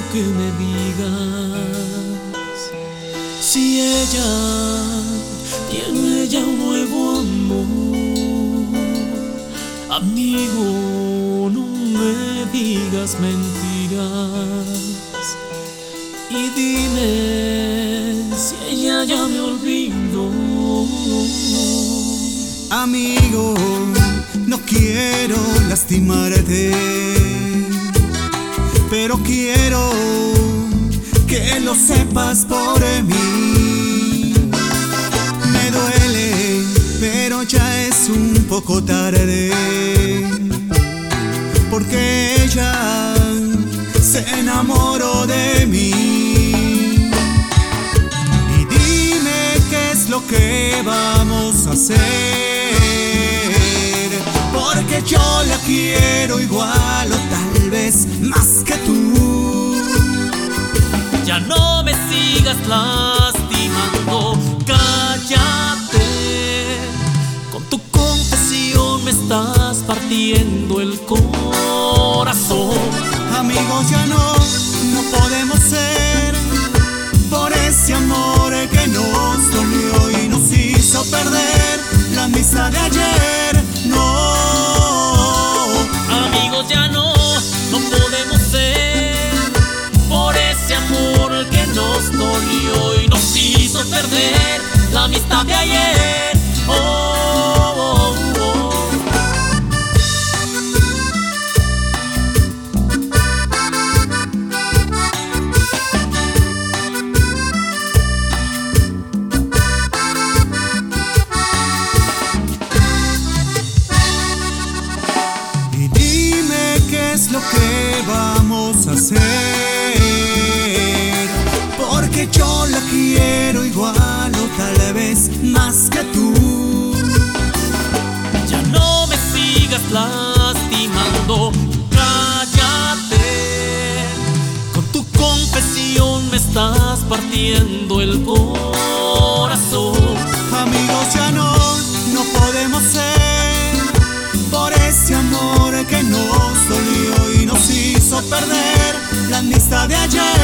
que me digas si ella tiene ya un nuevo amor. Amigo, no me digas mentiras y dime si ella ya me olvidó. Amigo, no quiero lastimarte, pero quiero que lo sepas por mí. Me duele, pero ya es un poco tarde, porque ella se enamoró de mí. Y dime qué es lo que vamos a hacer, porque yo la quiero igual o tal vez más que tú. Ya no me sigas lastimando, cállate. Con tu confesión me estás partiendo el corazón. Amigos, ya no podemos ser por ese amor que nos dolió y nos hizo perder la amistad de ayer. No, amigos, ya no podemos ser por ese amor que nos dolió y nos hizo perder la amistad de ayer. Oh, oh, oh. Y dime qué es lo que vamos a hacer, porque yo la quiero igual o tal vez más que tú. Ya no me sigas lastimando, cállate. Con tu confesión me estás partiendo el corazón. Amigos, ya no podemos ser por ese amor que nos dolió y nos hizo perder la amistad de ayer.